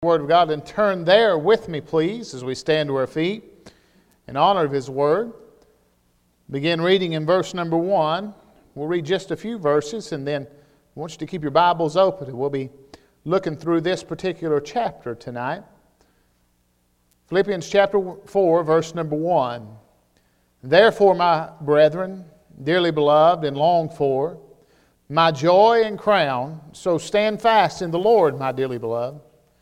Word of God, and turn there with me, please, as we stand to our feet in honor of His Word. Begin reading in verse number 1. We'll read just a few verses, and then I want you to keep your Bibles open. We'll be looking through this particular chapter tonight. Philippians chapter 4, verse number 1. Therefore, my brethren, dearly beloved and longed for, my joy and crown, so stand fast in the Lord, my dearly beloved.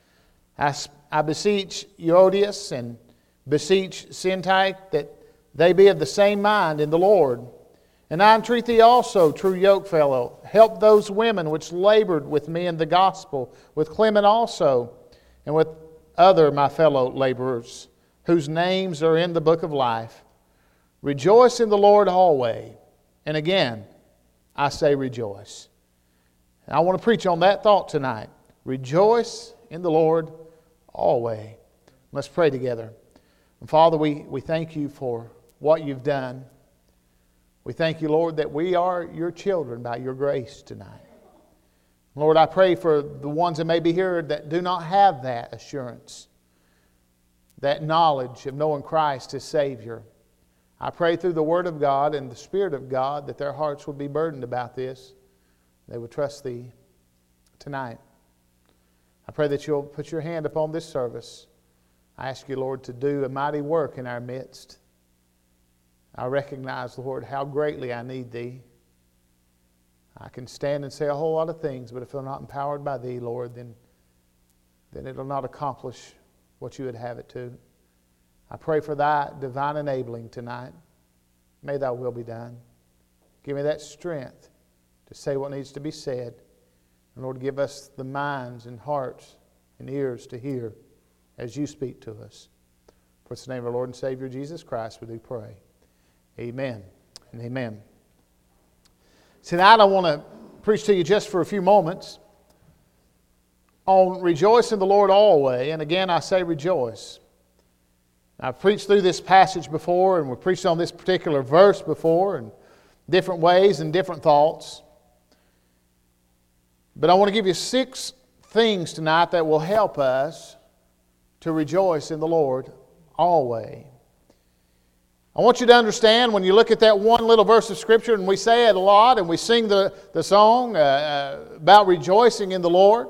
I beseech Euodias and beseech Syntyche that they be of the same mind in the Lord. And I entreat thee also, true yokefellow, help those women which labored with me in the gospel, with Clement also, and with other my fellow laborers, whose names are in the book of life. Rejoice in the Lord always. And again, I say rejoice. And I want to preach on that thought tonight. Rejoice in the Lord always. Let's pray together. And Father, we thank you for what you've done. We thank you, Lord, that we are your children by your grace tonight. Lord, I pray for the ones that may be here that do not have that assurance, that knowledge of knowing Christ as Savior. I pray through the Word of God and the Spirit of God that their hearts would be burdened about this. They would trust thee tonight. I pray that you'll put your hand upon this service. I ask you, Lord, to do a mighty work in our midst. I recognize, Lord, how greatly I need thee. I can stand and say a whole lot of things, but if I'm not empowered by thee, Lord, then it'll not accomplish what you would have it to. I pray for thy divine enabling tonight. May thy will be done. Give me that strength to say what needs to be said. And Lord, give us the minds and hearts and ears to hear as you speak to us. For it's the name of our Lord and Savior Jesus Christ we do pray. Amen and amen. Tonight I want to preach to you just for a few moments on rejoice in the Lord always. And again I say rejoice. I've preached through this passage before, and we've preached on this particular verse before in different ways and different thoughts. But I want to give you 6 things tonight that will help us to rejoice in the Lord always. I want you to understand when you look at that one little verse of Scripture, and we say it a lot, and we sing the song about rejoicing in the Lord.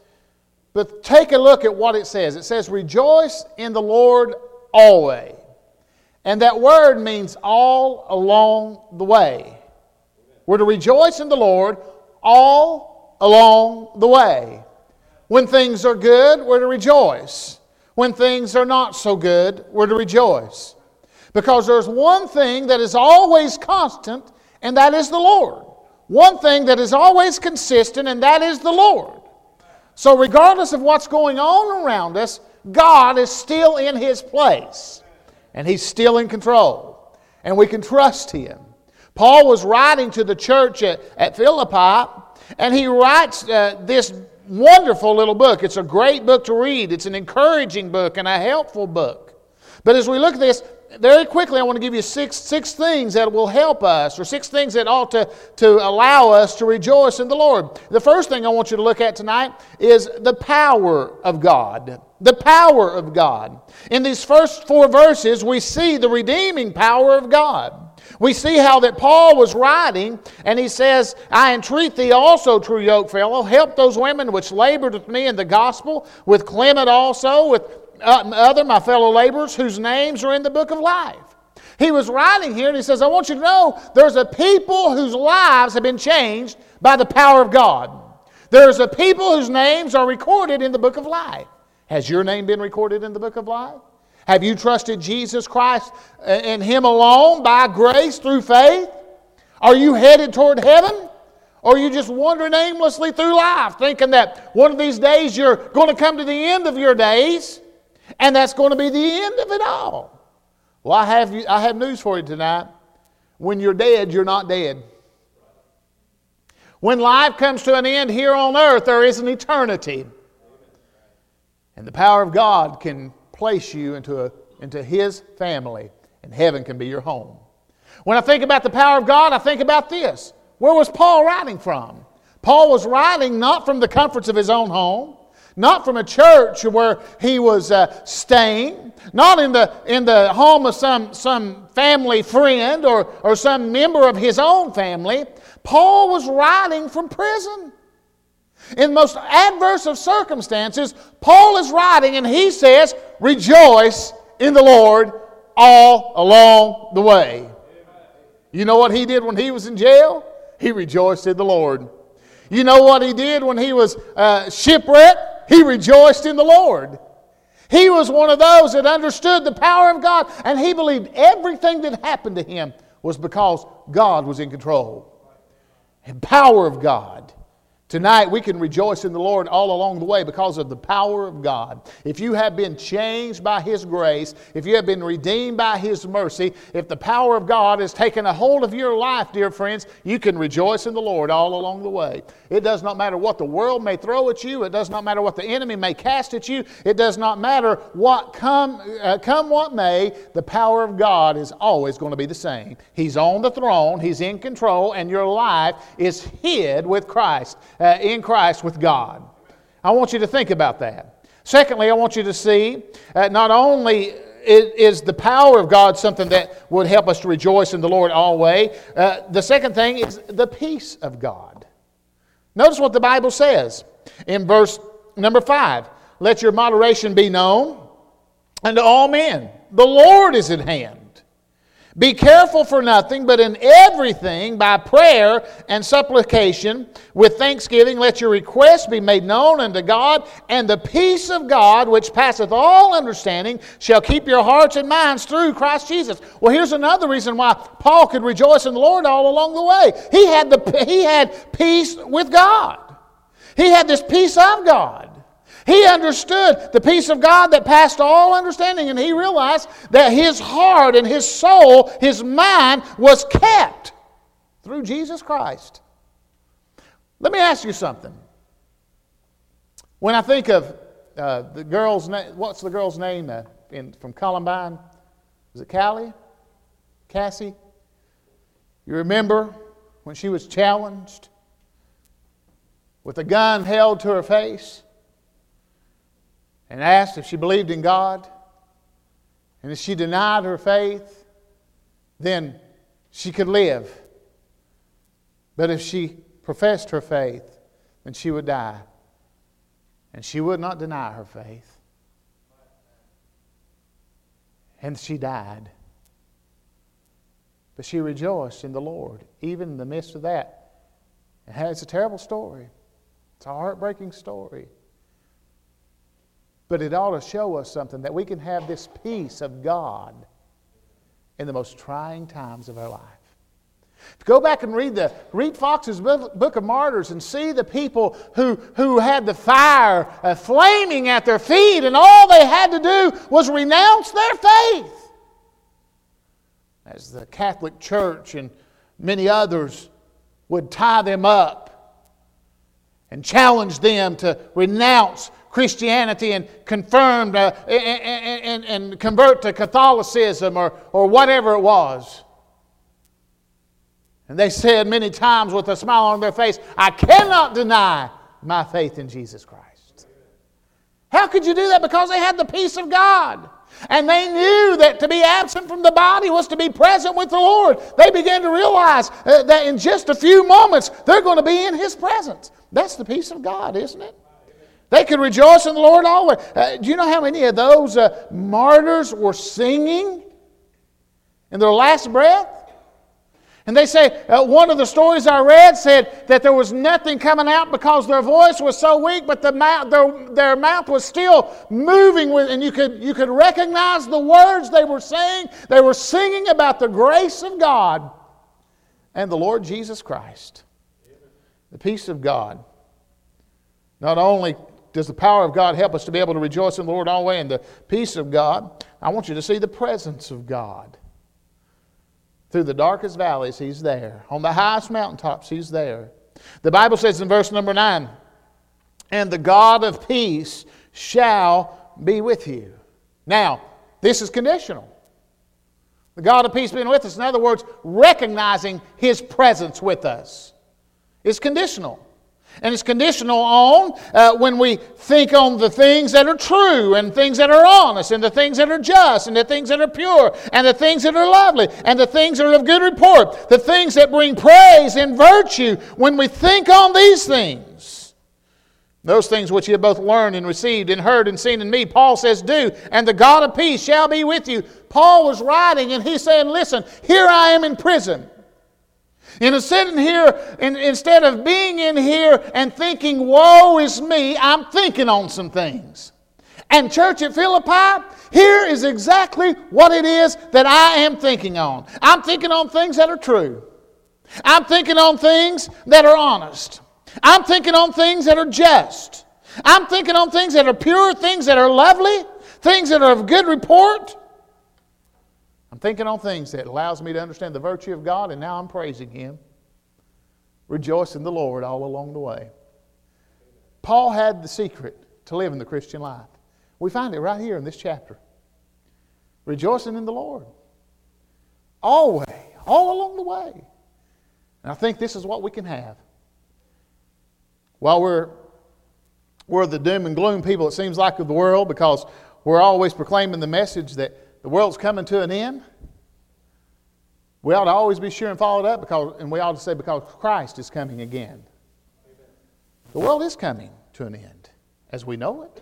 But take a look at what it says. It says, rejoice in the Lord always. And that word means all along the way. We're to rejoice in the Lord all along the way. When things are good, we're to rejoice. When things are not so good, we're to rejoice. Because there's one thing that is always constant, and that is the Lord. One thing that is always consistent, and that is the Lord. So regardless of what's going on around us, God is still in His place. And He's still in control. And we can trust Him. Paul was writing to the church at Philippi, and he writes this wonderful little book. It's a great book to read. It's an encouraging book and a helpful book. But as we look at this, very quickly I want to give you six things that will help us, or 6 things that ought to allow us to rejoice in the Lord. The first thing I want you to look at tonight is the power of God. The power of God. In these first 4 verses, we see the redeeming power of God. We see how that Paul was writing, and he says, I entreat thee also, true yokefellow, help those women which labored with me in the gospel, with Clement also, with other my fellow laborers, whose names are in the book of life. He was writing here, and he says, I want you to know there's a people whose lives have been changed by the power of God. There's a people whose names are recorded in the book of life. Has your name been recorded in the book of life? Have you trusted Jesus Christ and Him alone by grace through faith? Are you headed toward heaven? Or are you just wandering aimlessly through life thinking that one of these days you're going to come to the end of your days and that's going to be the end of it all? Well, I have news for you tonight. When you're dead, you're not dead. When life comes to an end here on earth, there is an eternity. And the power of God can place you into His family, and heaven can be your home. When I think about the power of God, I think about this. Where was Paul writing from? Paul was writing not from the comforts of his own home, Not from a church where he was staying. Not in the home of some family friend or some member of his own family. Paul was writing from prison. In the most adverse of circumstances, Paul is writing and he says, rejoice in the Lord all along the way. You know what he did when he was in jail? He rejoiced in the Lord. You know what he did when he was shipwrecked? He rejoiced in the Lord. He was one of those that understood the power of God, and he believed everything that happened to him was because God was in control. And power of God. Tonight we can rejoice in the Lord all along the way because of the power of God. If you have been changed by His grace, if you have been redeemed by His mercy, if the power of God has taken a hold of your life, dear friends, you can rejoice in the Lord all along the way. It does not matter what the world may throw at you. It does not matter what the enemy may cast at you. It does not matter what come what may. The power of God is always going to be the same. He's on the throne. He's in control, and your life is hid with Christ. In Christ with God. I want you to think about that. Secondly, I want you to see not only is the power of God something that would help us to rejoice in the Lord always, the second thing is the peace of God. Notice what the Bible says in verse number 5. Let your moderation be known unto all men. The Lord is at hand. Be careful for nothing, but in everything, by prayer and supplication, with thanksgiving, let your requests be made known unto God, and the peace of God, which passeth all understanding, shall keep your hearts and minds through Christ Jesus. Well, here's another reason why Paul could rejoice in the Lord all along the way. He had peace with God. He had this peace of God. He understood the peace of God that passed all understanding, and he realized that his heart and his soul, his mind, was kept through Jesus Christ. Let me ask you something. When I think of the girl's name, what's the girl's name from Columbine? Is it Callie? Cassie? You remember when she was challenged with a gun held to her face? And asked if she believed in God. And if she denied her faith, then she could live. But if she professed her faith, then she would die. And she would not deny her faith. And she died. But she rejoiced in the Lord, even in the midst of that. It's a terrible story. It's a heartbreaking story. But it ought to show us something, that we can have this peace of God in the most trying times of our life. Go back and read Fox's Book of Martyrs and see the people who had the fire flaming at their feet, and all they had to do was renounce their faith. As the Catholic Church and many others would tie them up and challenge them to renounce Christianity and confirm and convert to Catholicism or whatever it was. And they said many times with a smile on their face, I cannot deny my faith in Jesus Christ. How could you do that? Because they had the peace of God. And they knew that to be absent from the body was to be present with the Lord. They began to realize that in just a few moments they're going to be in His presence. That's the peace of God, isn't it? They could rejoice in the Lord always. Do you know how many of those martyrs were singing in their last breath? And they say, one of the stories I read said that there was nothing coming out because their voice was so weak, but their mouth was still moving, and you could recognize the words they were saying. They were singing about the grace of God and the Lord Jesus Christ. The peace of God. Not only does the power of God help us to be able to rejoice in the Lord always and the peace of God, I want you to see the presence of God. Through the darkest valleys, He's there. On the highest mountaintops, He's there. The Bible says in verse number 9, and the God of peace shall be with you. Now, this is conditional. The God of peace being with us, in other words, recognizing His presence with us, is conditional. And it's conditional on when we think on the things that are true and things that are honest and the things that are just and the things that are pure and the things that are lovely and the things that are of good report, the things that bring praise and virtue. When we think on these things, those things which you have both learned and received and heard and seen in me, Paul says, do, and the God of peace shall be with you. Paul was writing and he's saying, listen, here I am in prison. And sitting here, instead of being in here and thinking, woe is me, I'm thinking on some things. And church at Philippi, here is exactly what it is that I am thinking on. I'm thinking on things that are true. I'm thinking on things that are honest. I'm thinking on things that are just. I'm thinking on things that are pure, things that are lovely, things that are of good report. I'm thinking on things that allows me to understand the virtue of God, and now I'm praising Him. Rejoice in the Lord all along the way. Paul had the secret to living the Christian life. We find it right here in this chapter. Rejoicing in the Lord. Always, all along the way. And I think this is what we can have. While we're the doom and gloom people, it seems like, of the world, because we're always proclaiming the message that the world's coming to an end. We ought to always be sure and follow it up, and we ought to say, because Christ is coming again. The world is coming to an end, as we know it.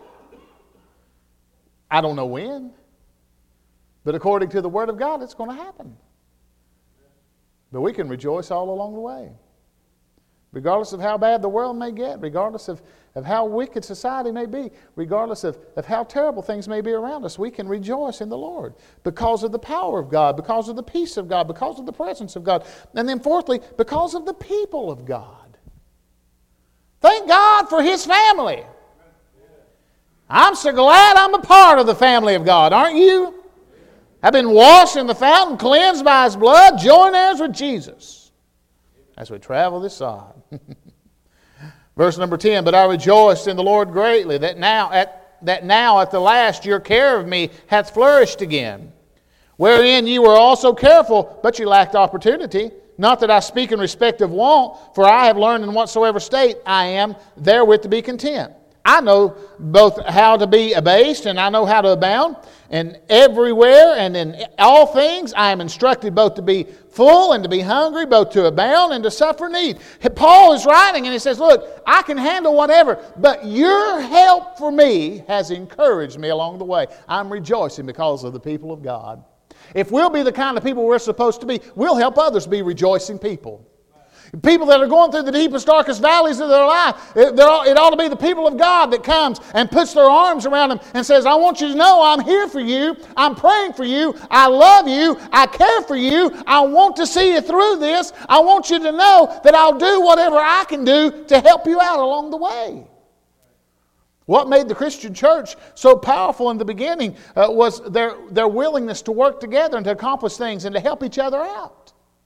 I don't know when, but according to the Word of God, it's going to happen. But we can rejoice all along the way. Regardless of how bad the world may get, regardless of how wicked society may be, regardless of how terrible things may be around us, we can rejoice in the Lord because of the power of God, because of the peace of God, because of the presence of God. And then fourthly, because of the people of God. Thank God for His family. I'm so glad I'm a part of the family of God, aren't you? I've been washed in the fountain, cleansed by His blood, joint heirs with Jesus as we travel this sod. Verse number 10, but I rejoiced in the Lord greatly that now at the last your care of me hath flourished again, wherein ye were also careful, but ye lacked opportunity. Not that I speak in respect of want, for I have learned in whatsoever state I am therewith to be content. I know both how to be abased and I know how to abound. And everywhere and in all things I am instructed both to be full and to be hungry, both to abound and to suffer need. Paul is writing and he says, look, I can handle whatever, but your help for me has encouraged me along the way. I'm rejoicing because of the people of God. If we'll be the kind of people we're supposed to be, we'll help others be rejoicing people. People that are going through the deepest, darkest valleys of their life, it ought to be the people of God that comes and puts their arms around them and says, I want you to know I'm here for you. I'm praying for you. I love you. I care for you. I want to see you through this. I want you to know that I'll do whatever I can do to help you out along the way. What made the Christian church so powerful in the beginning was their willingness to work together and to accomplish things and to help each other out.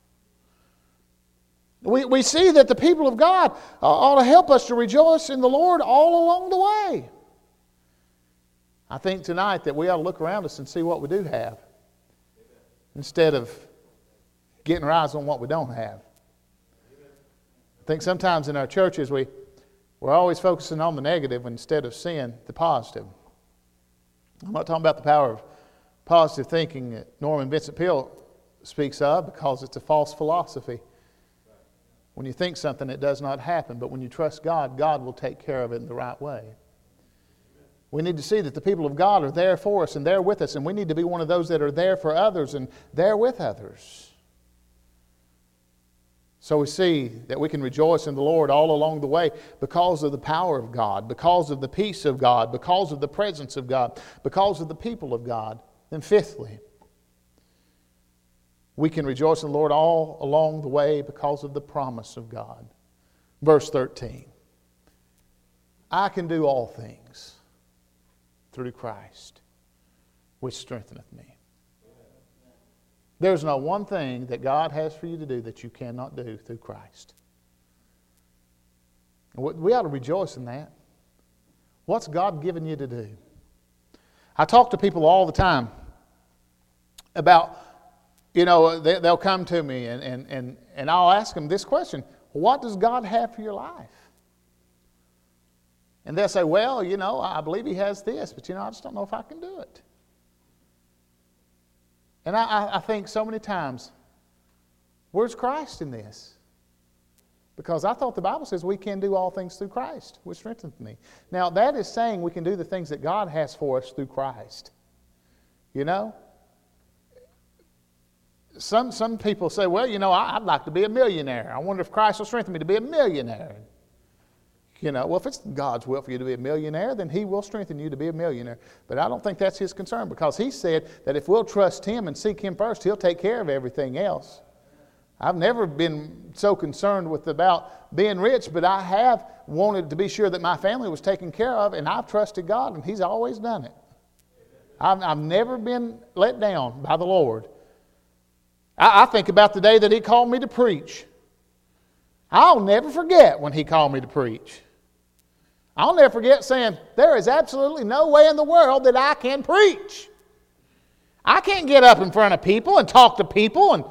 We see that the people of God ought to help us to rejoice in the Lord all along the way. I think tonight that we ought to look around us and see what we do have instead of getting our eyes on what we don't have. I think sometimes in our churches we're always focusing on the negative instead of seeing the positive. I'm not talking about the power of positive thinking that Norman Vincent Peale speaks of, because it's a false philosophy. When you think something, it does not happen. But when you trust God, God will take care of it in the right way. We need to see that the people of God are there for us and there with us. And we need to be one of those that are there for others and there with others. So we see that we can rejoice in the Lord all along the way because of the power of God, because of the peace of God, because of the presence of God, because of the people of God. And fifthly, we can rejoice in the Lord all along the way because of the promise of God. Verse 13. I can do all things through Christ, which strengtheneth me. There's not one thing that God has for you to do that you cannot do through Christ. We ought to rejoice in that. What's God given you to do? I talk to people all the time about, they'll come to me and I'll ask them this question. What does God have for your life? And they'll say, well, I believe he has this, but I just don't know if I can do it. And I think so many times, where's Christ in this? Because I thought the Bible says we can do all things through Christ, which strengthens me. Now, that is saying we can do the things that God has for us through Christ. Some people say, well, I'd like to be a millionaire. I wonder if Christ will strengthen me to be a millionaire. Well, if it's God's will for you to be a millionaire, then He will strengthen you to be a millionaire. But I don't think that's His concern, because He said that if we'll trust Him and seek Him first, He'll take care of everything else. I've never been so concerned about being rich, but I have wanted to be sure that my family was taken care of, and I've trusted God, and He's always done it. I've never been let down by the Lord. I think about the day that He called me to preach. I'll never forget when He called me to preach. I'll never forget saying, there is absolutely no way in the world that I can preach. I can't get up in front of people and talk to people. And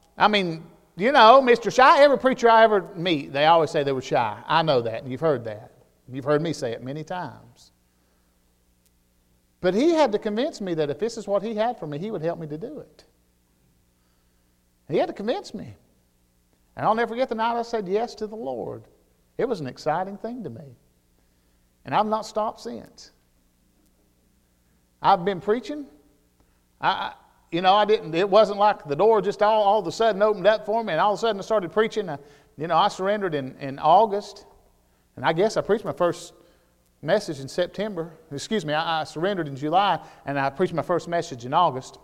Mr. Shy, every preacher I ever meet, they always say they were shy. I know that, and you've heard that. You've heard me say it many times. But He had to convince me that if this is what He had for me, He would help me to do it. He had to convince me. And I'll never forget the night I said yes to the Lord. It was an exciting thing to me. And I've not stopped since. I've been preaching. It wasn't like the door just all of a sudden opened up for me and all of a sudden I started preaching. I surrendered in August. And I guess I preached my first message in September. I surrendered in July and I preached my first message in August.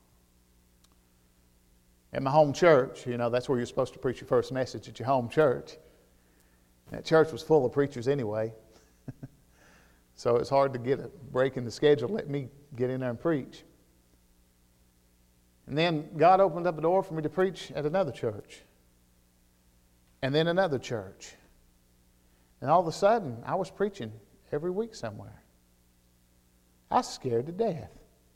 At my home church. That's where you're supposed to preach your first message, at your home church. That church was full of preachers anyway. So it's hard to get a break in the schedule, let me get in there and preach. And then God opened up a door for me to preach at another church. And then another church. And all of a sudden, I was preaching every week somewhere. I was scared to death.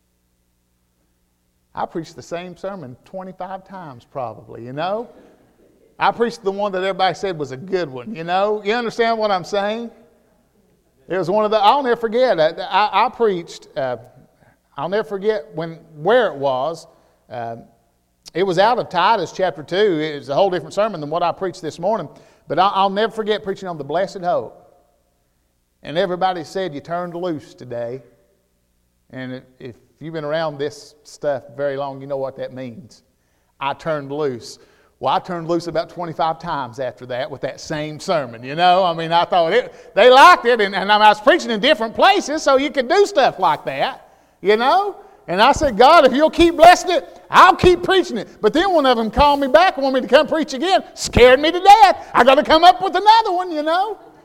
I preached the same sermon 25 times probably, I preached the one that everybody said was a good one, You understand what I'm saying? It was one of the, I'll never forget, I preached, I'll never forget where it was. It was out of Titus chapter 2. It was a whole different sermon than what I preached this morning. But I'll never forget preaching on the blessed hope. And everybody said, you turned loose today. And if you've been around this stuff very long, you know what that means. I turned loose. Well, I turned loose about 25 times after that with that same sermon, I thought they liked it. And I was preaching in different places, so you could do stuff like that, And I said, God, if you'll keep blessing it, I'll keep preaching it. But then one of them called me back and wanted me to come preach again. Scared me to death. I got to come up with another one, It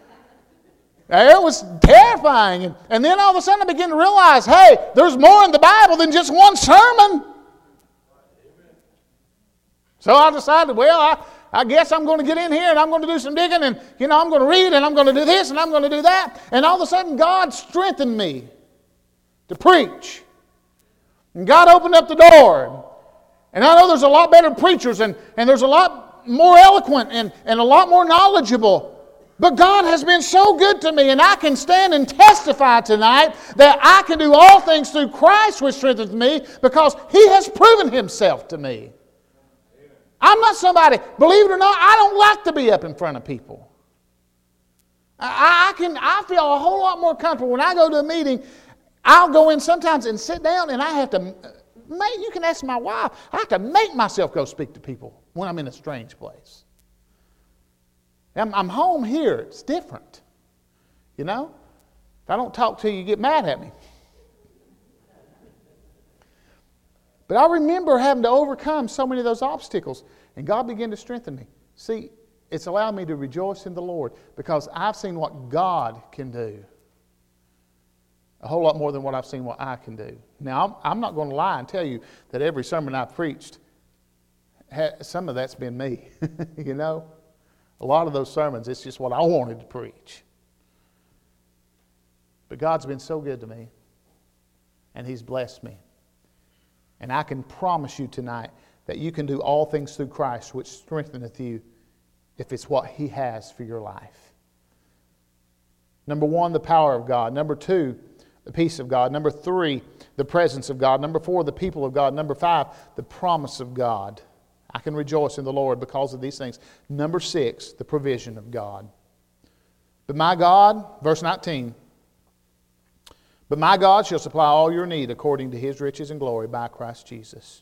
was terrifying. And then all of a sudden I began to realize, hey, there's more in the Bible than just one sermon. So I decided, well, I guess I'm going to get in here and I'm going to do some digging and, I'm going to read and I'm going to do this and I'm going to do that. And all of a sudden God strengthened me to preach. And God opened up the door. And I know there's a lot better preachers and there's a lot more eloquent and a lot more knowledgeable. But God has been so good to me, and I can stand and testify tonight that I can do all things through Christ which strengthens me, because He has proven Himself to me. I'm not somebody, believe it or not, I don't like to be up in front of people. I feel a whole lot more comfortable when I go to a meeting. I'll go in sometimes and sit down, and I have to, you can ask my wife, I have to make myself go speak to people when I'm in a strange place. I'm home here. It's different. If I don't talk to you, you get mad at me. But I remember having to overcome so many of those obstacles, and God began to strengthen me. See, it's allowed me to rejoice in the Lord because I've seen what God can do. A whole lot more than what I've seen what I can do. Now, I'm not going to lie and tell you that every sermon I've preached, some of that's been me, A lot of those sermons, it's just what I wanted to preach. But God's been so good to me, and He's blessed me. And I can promise you tonight that you can do all things through Christ, which strengtheneth you, if it's what He has for your life. Number 1, the power of God. Number 2, the peace of God. Number 3, the presence of God. Number 4, the people of God. Number 5, the promise of God. I can rejoice in the Lord because of these things. Number 6, the provision of God. But my God, verse 19, but my God shall supply all your need according to His riches and glory by Christ Jesus.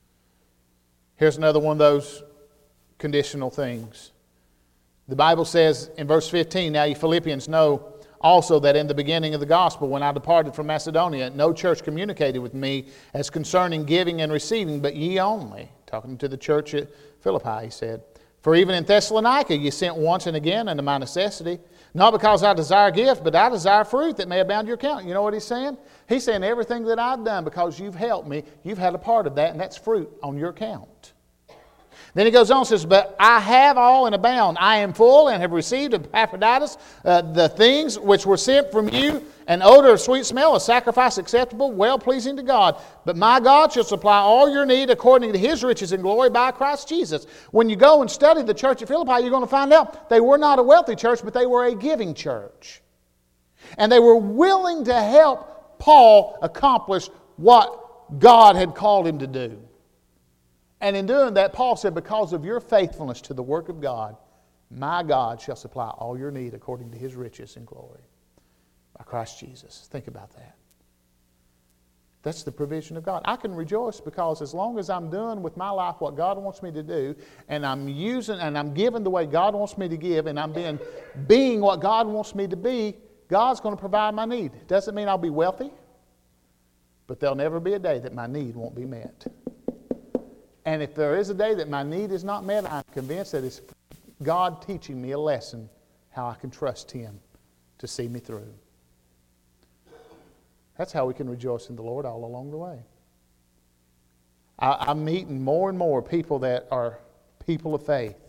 Here's another one of those conditional things. The Bible says in verse 15, now you Philippians know also that in the beginning of the gospel, when I departed from Macedonia, no church communicated with me as concerning giving and receiving, but ye only. Talking to the church at Philippi, he said. For even in Thessalonica ye sent once and again unto my necessity, not because I desire gift, but I desire fruit that may abound your account. You know what he's saying? He's saying everything that I've done because you've helped me, you've had a part of that, and that's fruit on your account. Then he goes on and says, but I have all and abound. I am full and have received of Epaphroditus the things which were sent from you, an odor of sweet smell, a sacrifice acceptable, well-pleasing to God. But my God shall supply all your need according to His riches and glory by Christ Jesus. When you go and study the church at Philippi, you're going to find out they were not a wealthy church, but they were a giving church. And they were willing to help Paul accomplish what God had called him to do. And in doing that, Paul said, because of your faithfulness to the work of God, my God shall supply all your need according to His riches and glory by Christ Jesus. Think about that. That's the provision of God. I can rejoice because as long as I'm doing with my life what God wants me to do, and I'm using and I'm giving the way God wants me to give, and I'm being what God wants me to be, God's going to provide my need. It doesn't mean I'll be wealthy, but there'll never be a day that my need won't be met. And if there is a day that my need is not met, I'm convinced that it's God teaching me a lesson how I can trust Him to see me through. That's how we can rejoice in the Lord all along the way. I'm meeting more and more people that are people of faith.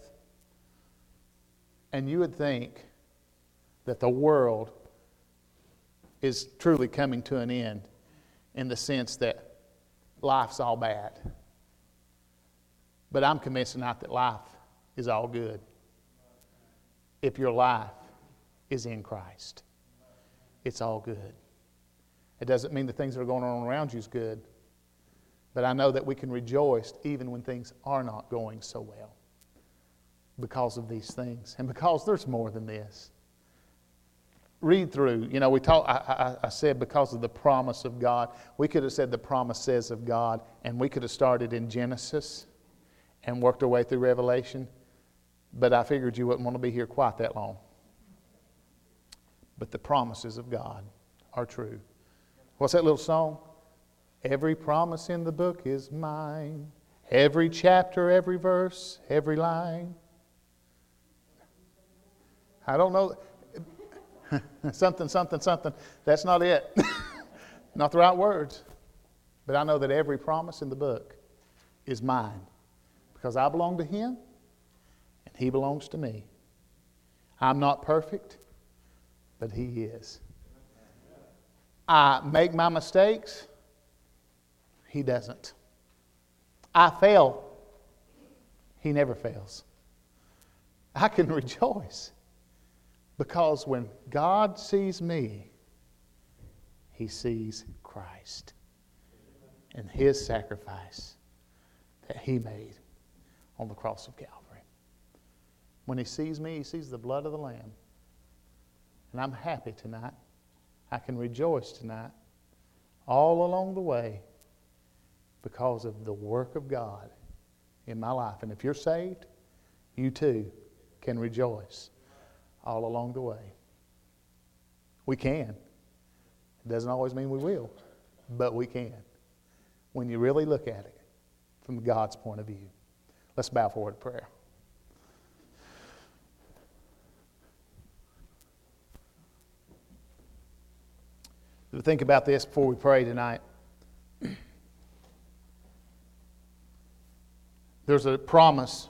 And you would think that the world is truly coming to an end in the sense that life's all bad. But I'm convinced tonight that life is all good if your life is in Christ. It's all good. It doesn't mean the things that are going on around you is good. But I know that we can rejoice even when things are not going so well because of these things and because there's more than this. Read through. You know, I said because of the promise of God. We could have said the promises of God, and we could have started in Genesis and worked our way through Revelation, but I figured you wouldn't want to be here quite that long. But the promises of God are true. What's that little song? Every promise in the book is mine. Every chapter, every verse, every line. I don't know. something. That's not it. Not the right words. But I know that every promise in the book is mine. Because I belong to Him, and He belongs to me. I'm not perfect, but He is. I make my mistakes. He doesn't. I fail. He never fails. I can rejoice because when God sees me, He sees Christ and His sacrifice that He made on the cross of Calvary. When He sees me, He sees the blood of the Lamb. And I'm happy tonight. I can rejoice tonight all along the way because of the work of God in my life. And if you're saved, you too can rejoice all along the way. We can. It doesn't always mean we will, but we can when you really look at it from God's point of view. Let's bow forward in prayer. Think about this before we pray tonight. There's a promise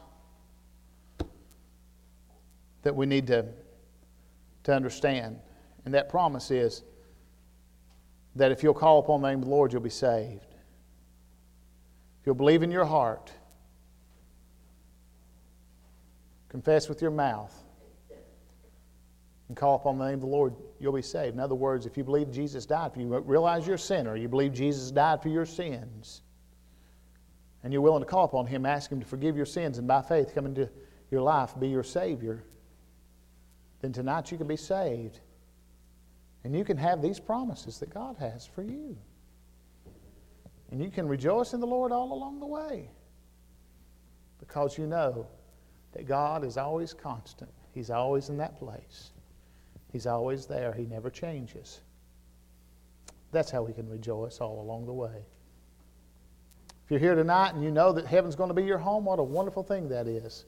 that we need to understand. And that promise is that if you'll call upon the name of the Lord, you'll be saved. If you'll believe in your heart, confess with your mouth and call upon the name of the Lord, you'll be saved. In other words, if you believe Jesus died for you, realize you're a sinner, you believe Jesus died for your sins, and you're willing to call upon Him, ask Him to forgive your sins, and by faith come into your life, be your Savior, then tonight you can be saved. And you can have these promises that God has for you. And you can rejoice in the Lord all along the way, because you know that God is always constant. He's always in that place. He's always there. He never changes. That's how we can rejoice all along the way. If you're here tonight and you know that heaven's going to be your home, what a wonderful thing that is.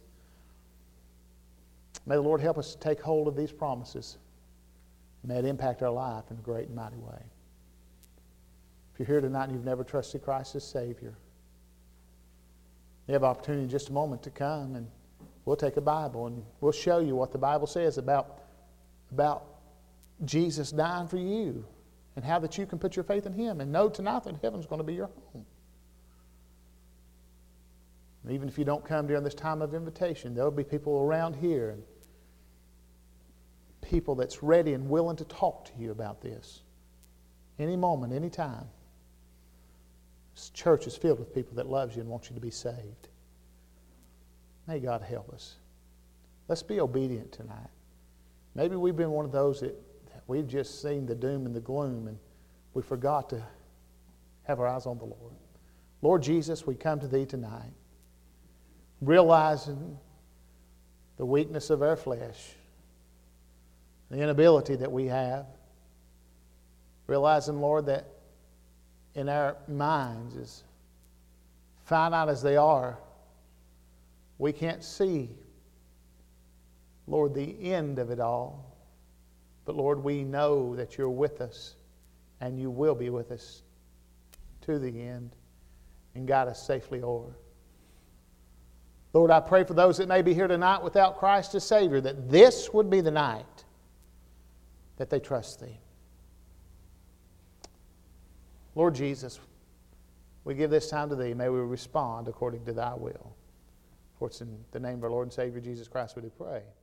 May the Lord help us to take hold of these promises. May it impact our life in a great and mighty way. If you're here tonight and you've never trusted Christ as Savior, you have opportunity in just a moment to come, and we'll take a Bible and we'll show you what the Bible says about Jesus dying for you and how that you can put your faith in Him and know tonight that heaven's going to be your home. And even if you don't come during this time of invitation, there'll be people around here and people that's ready and willing to talk to you about this. Any moment, any time. This church is filled with people that loves you and wants you to be saved. May God help us. Let's be obedient tonight. Maybe we've been one of those that we've just seen the doom and the gloom, and we forgot to have our eyes on the Lord. Lord Jesus, we come to Thee tonight, realizing the weakness of our flesh, the inability that we have, realizing, Lord, that in our minds, as finite as they are, we can't see, Lord, the end of it all. But Lord, we know that You're with us, and You will be with us to the end and guide us safely over. Lord, I pray for those that may be here tonight without Christ as Savior, that this would be the night that they trust Thee. Lord Jesus, we give this time to Thee. May we respond according to Thy will. For it's in the name of our Lord and Savior Jesus Christ we do pray.